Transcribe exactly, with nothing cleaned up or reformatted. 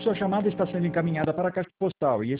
sua chamada está sendo encaminhada para a caixa postal e